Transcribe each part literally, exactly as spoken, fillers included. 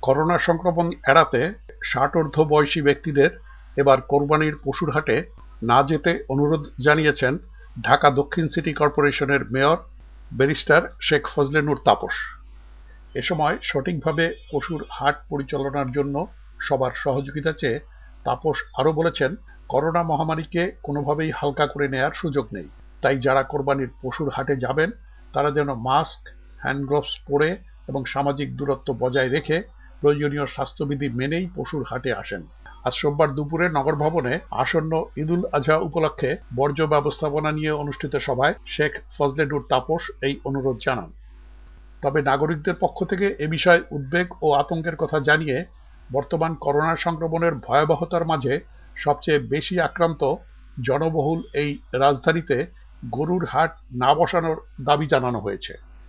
Corona সংক্রমণ এড়াতে ষাটোর্ধ্ব বয়সী ব্যক্তিদের এবার কোরবানির পশুর হাটে না যেতে অনুরোধ জানিয়েছেন ঢাকা দক্ষিণ সিটি কর্পোরেশনের মেয়র ব্যারিস্টার শেখ ফজলে নূর তাপস। এ সময় সঠিকভাবে পশুর হাট পরিচালনার জন্য সবার সহযোগিতা চেয়ে তাপস আরও বলেছেন, করোনা মহামারীকে কোনোভাবেই হালকা করে নেয়ার সুযোগ নেই। তাই যারা কোরবানির পশুর হাটে যাবেন তারা যেন মাস্ক, হ্যান্ড গ্লোভস পরে এবং সামাজিক দূরত্ব বজায় রেখে প্রয়োজনীয় স্বাস্থ্যবিধি মেনেই পশুর হাটে আসেন। আজ সোমবার দুপুরে নগর ভবনে আসন্ন ঈদুল আজহা উপলক্ষে বর্জ্য ব্যবস্থাপনা নিয়ে অনুষ্ঠিত সভায় শেখ ফজলে নূর তাপস এই অনুরোধ জানান। তবে নাগরিকদের পক্ষ থেকে এ বিষয়ে উদ্বেগ ও আতঙ্কের কথা জানিয়ে বর্তমান করোনা সংক্রমণের ভয়াবহতার মাঝে সবচেয়ে বেশি আক্রান্ত জনবহুল এই রাজধানীতে গরুর হাট না বসানোর দাবি জানানো হয়েছে।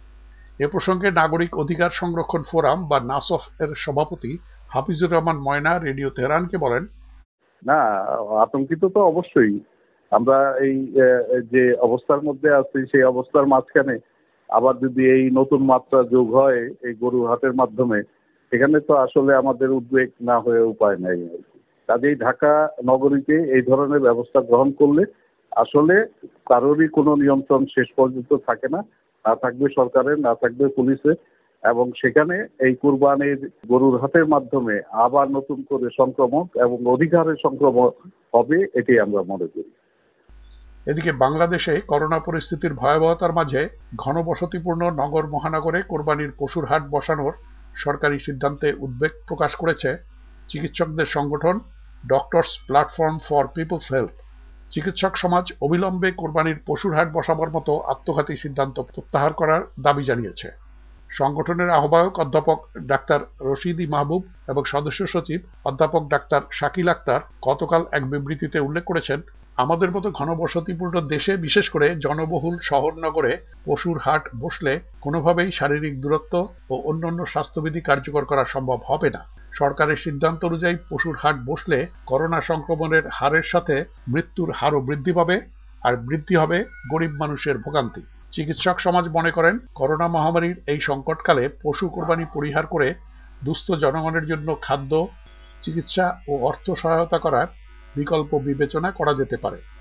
এ প্রসঙ্গে নাগরিক অধিকার সংরক্ষণ ফোরাম বা নাসফ এর সভাপতি হাফিজুর রহমান ময়না রেডিও তেহরানকে বলেন, না, আতঙ্কিত তো অবশ্যই। আমরা এই যে অবস্থার মধ্যে আছি সেই অবস্থার মাঝখানে আবার যদি এই নতুন মাত্রা যোগ হয় এই গরু হাটের মাধ্যমে, সেখানে তো আসলে আমাদের উদ্বেগ না হয়ে উপায় নাই। কাজেই ঢাকা নগরীকে এই ধরনের ব্যবস্থা গ্রহণ করলে আসলে কারোরই কোনো নিয়ন্ত্রণ শেষ পর্যন্ত থাকে না, না থাকবে সরকারের, না থাকবে পুলিশের, এবং সেখানে এই কুরবানির গরুর হাটের মাধ্যমে আবার নতুন করে সংক্রমক এবং অধিকারের সংক্রমণ হবে, এটি আমরা মনে করি। এদিকে বাংলাদেশে করোনা পরিস্থিতির ভয়াবহতার মাঝে ঘনবসতিপূর্ণ নগর মহানগরে কোরবানির পশুর হাট বসানোর সরকারি সিদ্ধান্তে উদ্বেগ প্রকাশ করেছে চিকিৎসকদের সংগঠন Doctors Platform for People's Health. চিকিৎসক সমাজ অবিলম্বে কোরবানির পশুর হাট বসাবার মতো আত্মঘাতী সিদ্ধান্ত প্রত্যাহার করার দাবি জানিয়েছে। সংগঠনের আহ্বায়ক অধ্যাপক ডাক্তার রশিদি মাহবুব এবং সদস্য সচিব অধ্যাপক ডাক্তার শাকিল আক্তার গতকাল এক বিবৃতিতে উল্লেখ করেছেন, আমাদের মতো ঘনবসতিপূর্ণ দেশে, বিশেষ করে জনবহুল শহর নগরে পশুর হাট বসলে কোনোভাবেই শারীরিক দূরত্ব ও অন্যান্য স্বাস্থ্যবিধি কার্যকর করা সম্ভব হবে না। সরকারের সিদ্ধান্ত অনুযায়ী পশুর হাট বসলে করোনা সংক্রমণের হারের সাথে মৃত্যুর হারও বৃদ্ধি পাবে, আর বৃদ্ধি হবে গরিব মানুষের ভোগান্তি। চিকিৎসক সমাজ মনে করেন, করোনা মহামারীর এই সংকটকালে পশু কোরবানি পরিহার করে দুস্থ জনগণের জন্য খাদ্য, চিকিৎসা ও অর্থ সহায়তা করার বিকল্প বিবেচনা করা যেতে পারে।